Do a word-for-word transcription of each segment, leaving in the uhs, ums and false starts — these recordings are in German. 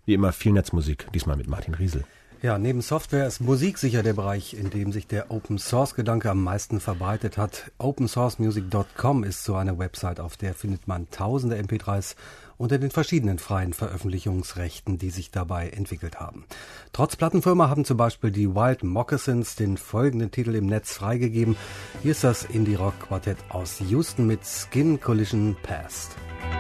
Wie immer viel Netzmusik, diesmal mit Martin Riesel. Ja, neben Software ist Musik sicher der Bereich, in dem sich der Open-Source-Gedanke am meisten verbreitet hat. open source music dot com ist so eine Website, auf der findet man tausende M P dreis unter den verschiedenen freien Veröffentlichungsrechten, die sich dabei entwickelt haben. Trotz Plattenfirma haben zum Beispiel die Wild Moccasins den folgenden Titel im Netz freigegeben. Hier ist das Indie-Rock-Quartett aus Houston mit Skin Collision Past.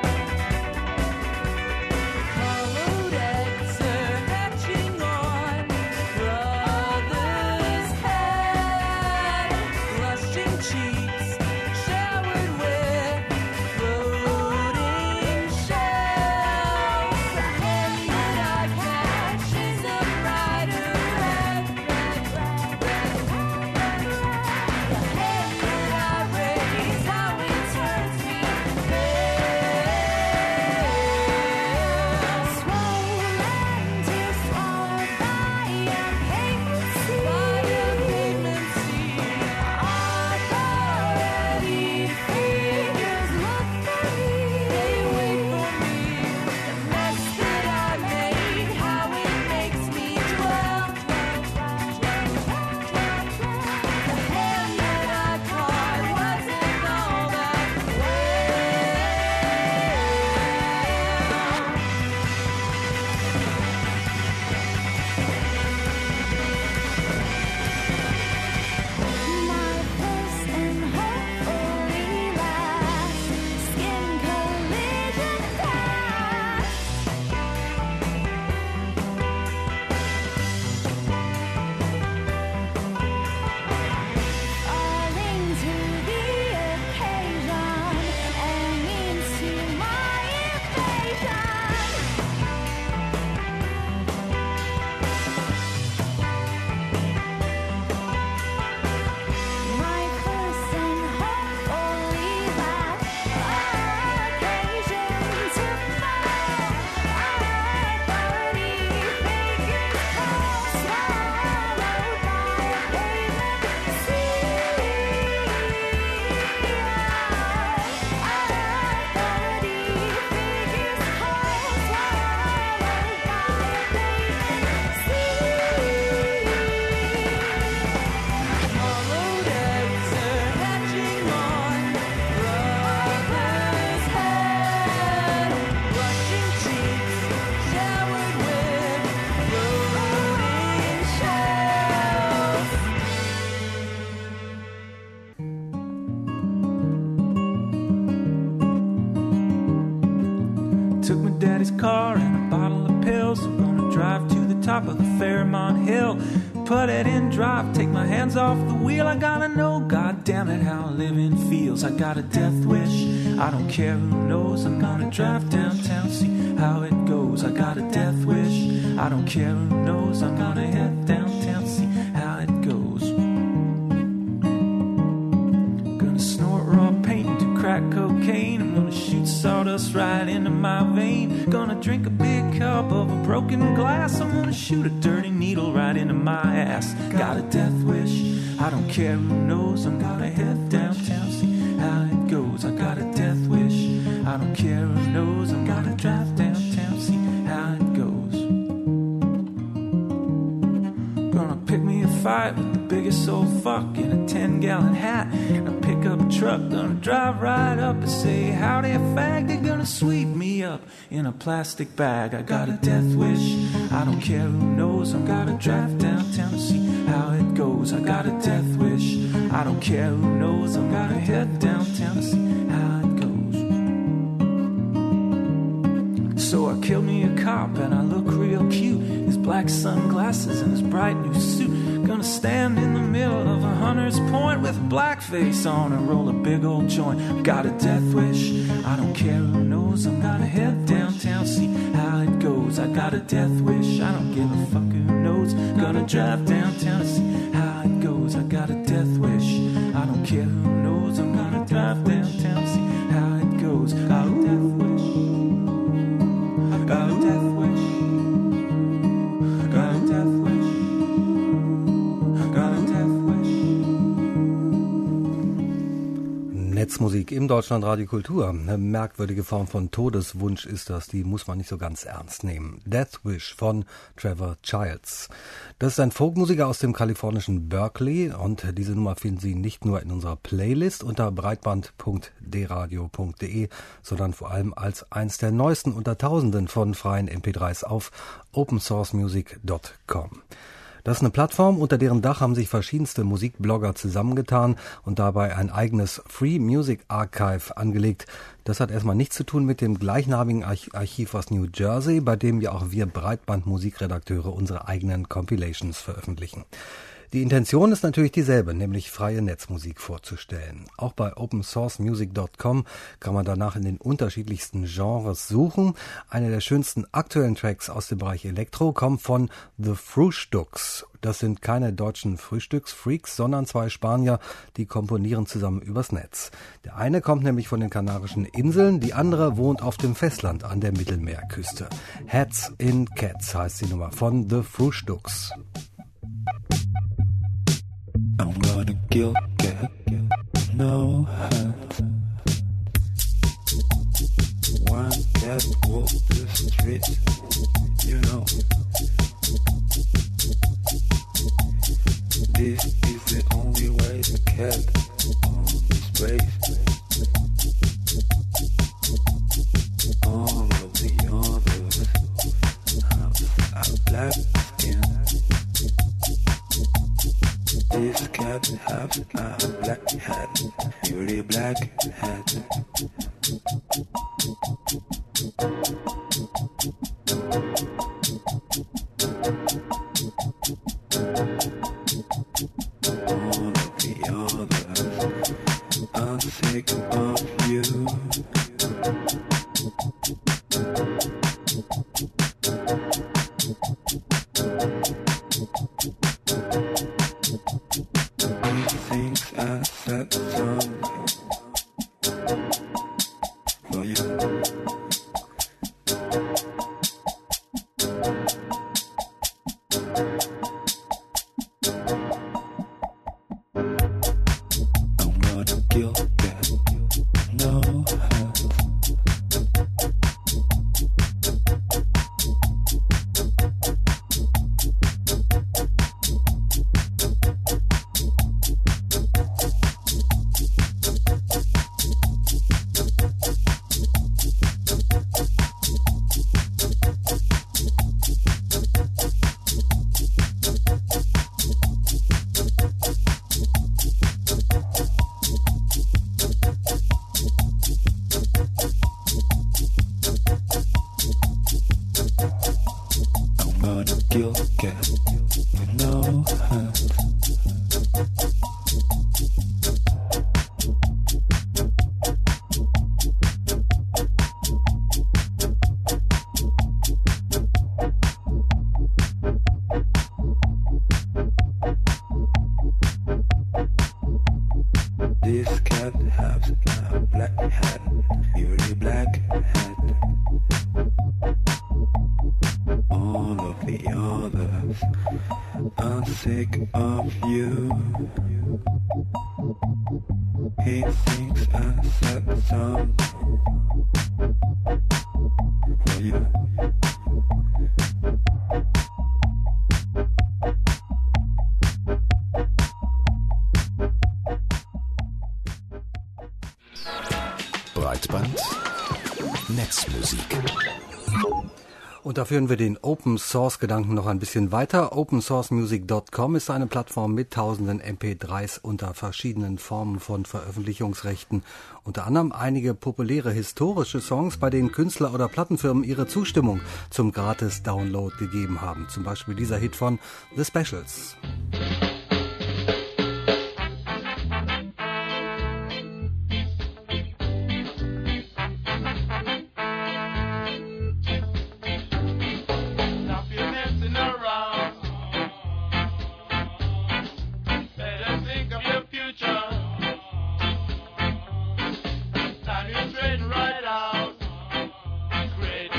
Took my daddy's car and a bottle of pills. I'm gonna drive to the top of the Fairmont Hill. Put it in drive, take my hands off the wheel. I gotta know, God damn it, how living feels. I got a death wish, I don't care who knows. I'm gonna drive downtown, see how it goes. I got a death wish, I don't care who knows. I'm gonna head downtown, see how it goes. Gonna snort raw paint and do crack cocaine. I'm gonna shoot sawdust right into my vein. Gonna drink a big cup of a broken glass. I'm gonna shoot a dirty needle right into my ass. Got a death wish, I don't care who knows. I'm gonna head downtown, see how it goes. I got a death wish, I don't care who knows. I'm gonna drive downtown, see how it goes. Gonna pick me a fight with the biggest old fuck in a ten gallon hat and a pickup truck. Gonna drive right up and say howdy a fag. They're gonna sweep me up in a plastic bag. I got a death wish, I don't care who knows. I'm gonna drive downtown to see how it goes. I got a death wish, I don't care who knows. I'm gonna head downtown to see how it goes. So I killed me a cop and I look real cute. His black sunglasses and his bright new suit. Gonna stand in the middle of a hunter's point with a black face on and roll a big old joint. Got a death wish, I don't care who knows. I'm gonna head downtown, see how it goes. I got a death wish, I don't give a fuck who knows. Gonna drive downtown, see how it goes. I got a death wish, I don't care who knows. I'm gonna drive downtown, see how it goes. Got a death wish, got a death wish, got a death wish, got a death wish. Netzmusik im Deutschlandradio Kultur. Eine merkwürdige Form von Todeswunsch ist das, die muss man nicht so ganz ernst nehmen. Death Wish von Trevor Childs. Das ist ein Folkmusiker aus dem kalifornischen Berkeley und diese Nummer finden Sie nicht nur in unserer Playlist unter breitband punkt d radio punkt d e, sondern vor allem als eins der neuesten unter Tausenden von freien M P drei s auf open source music dot com. Das ist eine Plattform, unter deren Dach haben sich verschiedenste Musikblogger zusammengetan und dabei ein eigenes Free Music Archive angelegt. Das hat erstmal nichts zu tun mit dem gleichnamigen Archiv aus New Jersey, bei dem ja auch wir Breitband-Musikredakteure unsere eigenen Compilations veröffentlichen. Die Intention ist natürlich dieselbe, nämlich freie Netzmusik vorzustellen. Auch bei open source music dot com kann man danach in den unterschiedlichsten Genres suchen. Einer der schönsten aktuellen Tracks aus dem Bereich Elektro kommt von The Frühstücks. Das sind keine deutschen Frühstücksfreaks, sondern zwei Spanier, die komponieren zusammen übers Netz. Der eine kommt nämlich von den Kanarischen Inseln, die andere wohnt auf dem Festland an der Mittelmeerküste. Hats in Cats heißt die Nummer von The Frühstücks. I'm gonna kill cat, no hat. One cat walk the street, you know. This is the only way to cat on this place. All of the others have a black skin. This cat has a black hat, really black hat. All of the others are sick of you. He thinks I said something for you. I'm gonna kill that, no hat. Kill cat with no hat. This cat has a black hat, really black hat. All of the others are sick of you. He thinks I said something for you. Breitband Netzmusik. Und da führen wir den Open-Source-Gedanken noch ein bisschen weiter. open source music dot com ist eine Plattform mit tausenden M P drei s unter verschiedenen Formen von Veröffentlichungsrechten. Unter anderem einige populäre historische Songs, bei denen Künstler oder Plattenfirmen ihre Zustimmung zum Gratis-Download gegeben haben. Zum Beispiel dieser Hit von The Specials.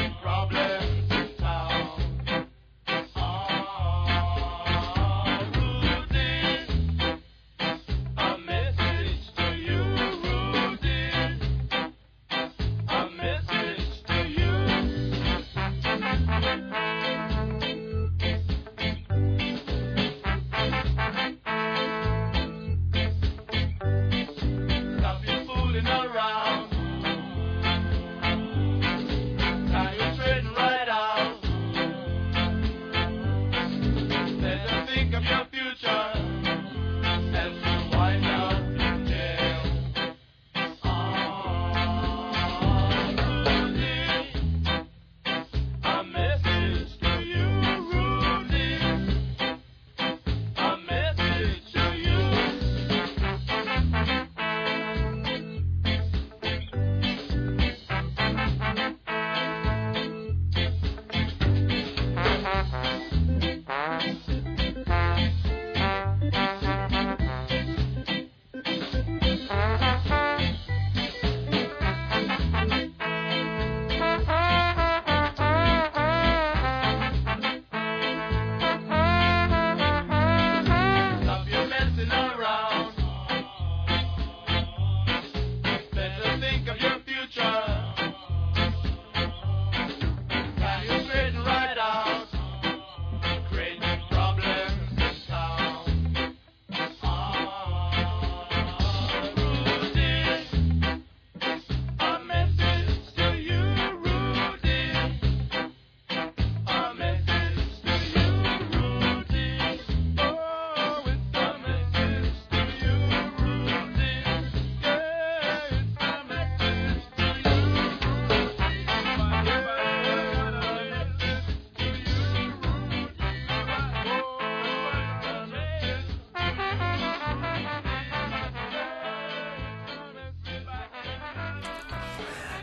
Problems in town. Oh.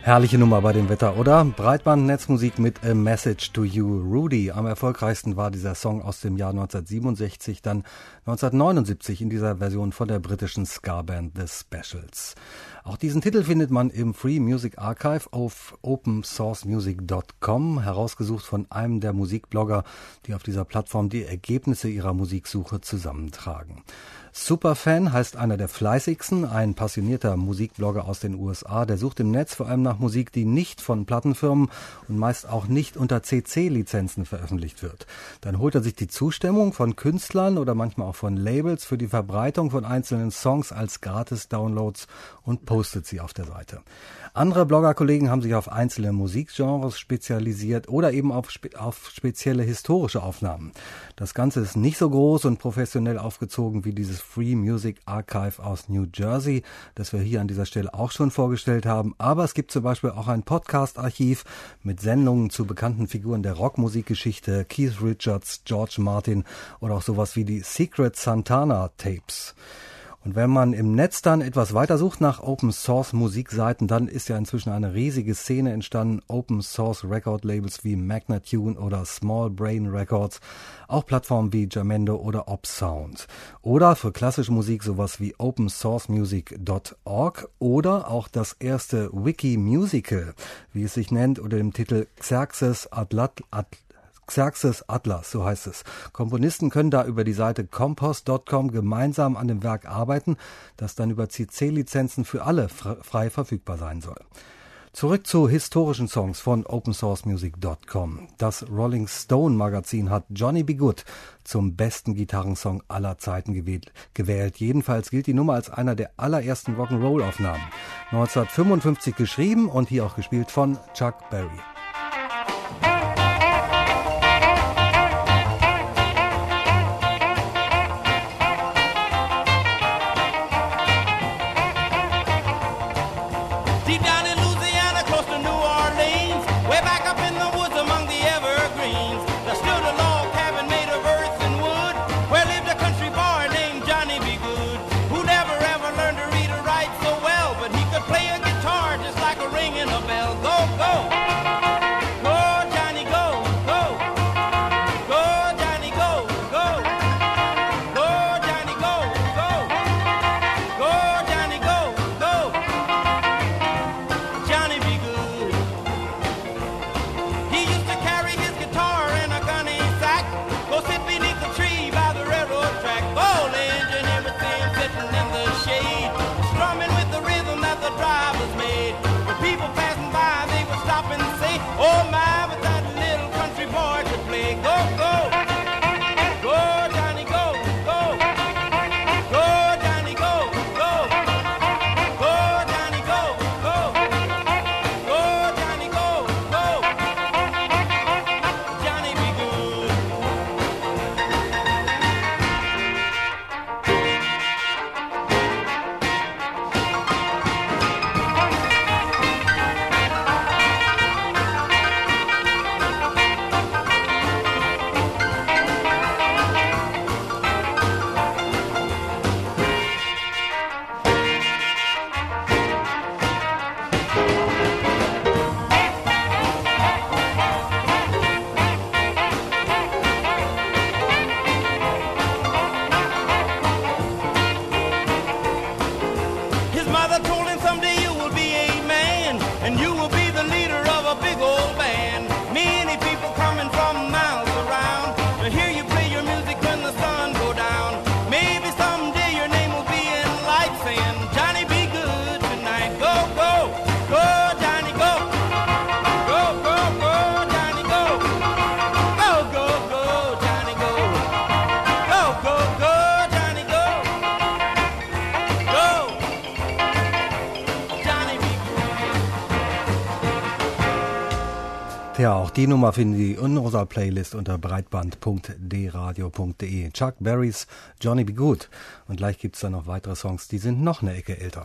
Herrliche Nummer bei dem Wetter, oder? Breitband-Netzmusik mit A Message to You, Rudy. Am erfolgreichsten war dieser Song aus dem Jahr neunzehnhundertsiebenundsechzig, dann neunzehnhundertneunundsiebzig in dieser Version von der britischen Ska-Band The Specials. Auch diesen Titel findet man im Free Music Archive auf open source music dot com, herausgesucht von einem der Musikblogger, die auf dieser Plattform die Ergebnisse ihrer Musiksuche zusammentragen. Superfan heißt einer der fleißigsten, ein passionierter Musikblogger aus den U S A, der sucht im Netz vor allem nach Musik, die nicht von Plattenfirmen und meist auch nicht unter C C-Lizenzen veröffentlicht wird. Dann holt er sich die Zustimmung von Künstlern oder manchmal auch von Labels für die Verbreitung von einzelnen Songs als Gratis-Downloads und postet sie auf der Seite. Andere Bloggerkollegen haben sich auf einzelne Musikgenres spezialisiert oder eben auf, spe- auf spezielle historische Aufnahmen. Das Ganze ist nicht so groß und professionell aufgezogen wie dieses Free Music Archive aus New Jersey, das wir hier an dieser Stelle auch schon vorgestellt haben. Aber es gibt zum Beispiel auch ein Podcast-Archiv mit Sendungen zu bekannten Figuren der Rockmusikgeschichte, Keith Richards, George Martin oder auch sowas wie die Secret Santana Tapes. Und wenn man im Netz dann etwas weiter sucht nach Open-Source-Musikseiten, dann ist ja inzwischen eine riesige Szene entstanden. Open-Source-Record-Labels wie Magnatune oder Small Brain Records, auch Plattformen wie Jamendo oder Opsound. Oder für klassische Musik sowas wie open source music dot org oder auch das erste Wiki-Musical, wie es sich nennt, unter dem Titel Xerxes Atlat Atl Xerxes Atlas, so heißt es. Komponisten können da über die Seite compost dot com gemeinsam an dem Werk arbeiten, das dann über C C-Lizenzen für alle frei verfügbar sein soll. Zurück zu historischen Songs von open source music dot com. Das Rolling Stone Magazin hat Johnny B. Good zum besten Gitarrensong aller Zeiten gewählt. gewählt. Jedenfalls gilt die Nummer als einer der allerersten Rock'n'Roll-Aufnahmen. neunzehnhundertfünfundfünfzig geschrieben und hier auch gespielt von Chuck Berry. Ja, auch die Nummer finden Sie in unserer Playlist unter breitband punkt d radio punkt de. Chuck Berrys Johnny B. Good. Und gleich gibt's dann noch weitere Songs, die sind noch eine Ecke älter.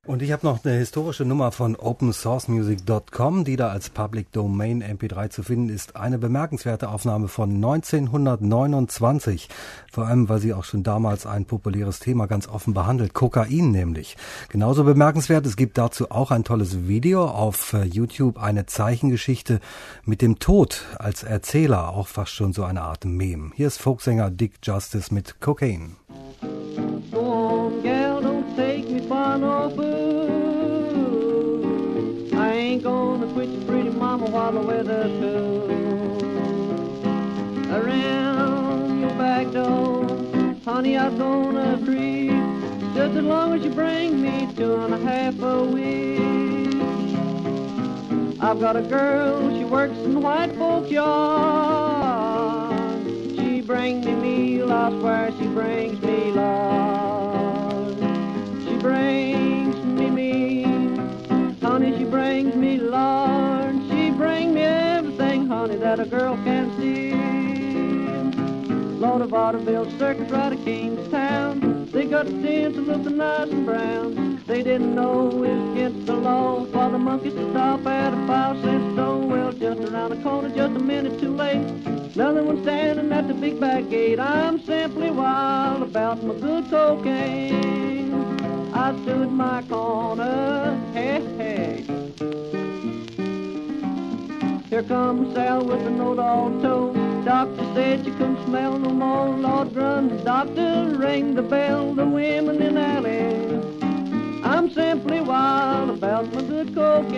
Und ich habe noch eine historische Nummer von open source music dot com, die da als Public Domain M P drei zu finden ist. Eine bemerkenswerte Aufnahme von neunzehnhundertneunundzwanzig, vor allem weil sie auch schon damals ein populäres Thema ganz offen behandelt, Kokain nämlich. Genauso bemerkenswert, es gibt dazu auch ein tolles Video auf YouTube, eine Zeichengeschichte mit dem Tod als Erzähler, auch fast schon so eine Art Meme. Hier ist Folksänger Dick Justice mit Cocaine. Go on, gal, don't take me for no fool. I ain't gonna quit your pretty mama while the weather's cool. Around your back door, honey, I'm gonna creep, just as long as you bring me two and a half a week. I've got a girl, she works in the white folk yard. She brings me meal, I swear she brings me love. She brings me meal, honey, she brings me lard. She brings me everything, honey, that a girl can see. Lord of Vaudeville circus right at Kingstown. They got the sense of looking nice and brown. They didn't know it was against the law for the monkeys to stop at a five cent store. Well, just around the corner, just a minute too late. Another one standing at the big back gate. I'm simply wild about my good cocaine. I stood in my corner, hey, hey. Here comes Sal with a note all told. Doctor said you couldn't smell no more. Lord, run, doctor, ring the bell. The women in the alley. I'm simply wild about my good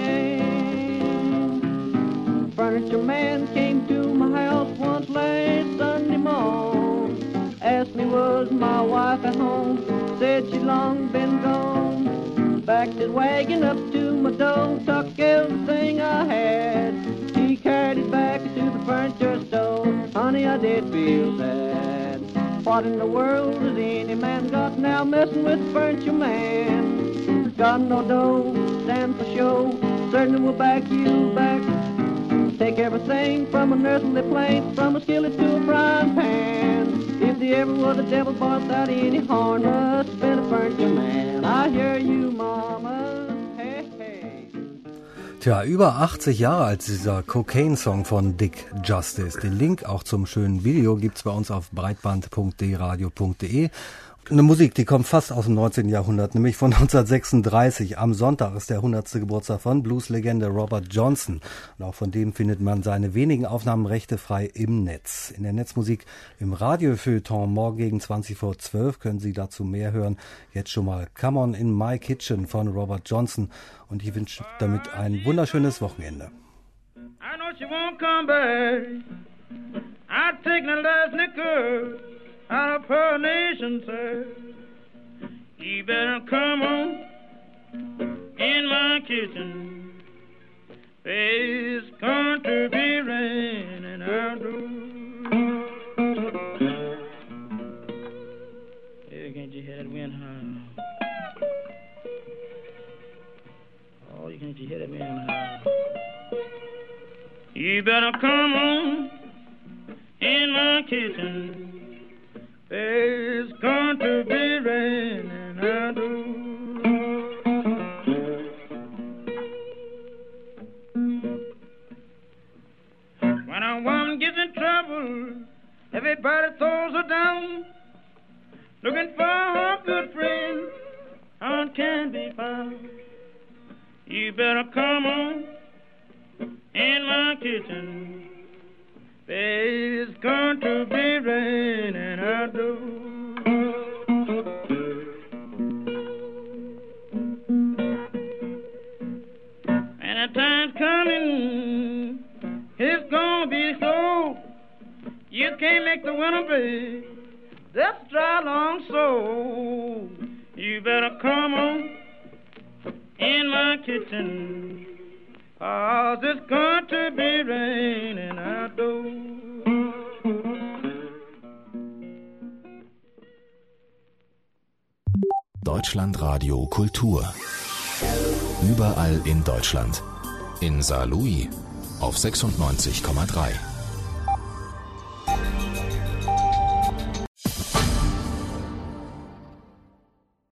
cocaine. Furniture man came to my house once last Sunday morning. Asked me was my wife at home. Said she'd long been gone. Backed his wagon up to my door. Took everything I had. He carried it back to the furniture store. Honey, I did feel sad. What in the world has any man got now messing with the furniture man? Got no dough, stand for show. Certainly will back you back. Take everything from a nursery plate, from a skillet to a frying pan. If there ever was a devil boss without any horn, must have been a furniture man. I hear you, mama. Hey, hey. Tja, über achtzig Jahre alt ist dieser Cocaine-Song von Dick Justice. Den Link auch zum schönen Video gibt's bei uns auf breitband punkt d radio punkt de. Eine Musik, die kommt fast aus dem neunzehnten Jahrhundert, nämlich von neunzehnhundertsechsunddreißig. Am Sonntag ist der hundertste Geburtstag von Blueslegende Robert Johnson. Und auch von dem findet man seine wenigen Aufnahmen rechtefrei im Netz. In der Netzmusik im Radiofeuilleton morgen gegen zwanzig vor zwölf können Sie dazu mehr hören. Jetzt schon mal Come On in My Kitchen von Robert Johnson. Und ich wünsche damit ein wunderschönes Wochenende. I know she won't come back. I take the last liquor out of her nation, sir. You better come on in my kitchen. It's going to be raining outdoors. Hey, can't you hear that wind howl? Oh, can't you hear that wind howl? You better come on in my kitchen. It's going to be raining outdoors. When a woman gets in trouble, everybody throws her down, looking for her good friend, how it can be found. You better come on in my kitchen. It's going to be raining outdoors. And the time's coming, it's gonna be so. You can't make the winter big, that's dry long so. You better come on in my kitchen. Oh, it's going to be raining outdoors. Deutschlandradio Kultur. Überall in Deutschland. In Saarlouis auf sechsundneunzig Komma drei.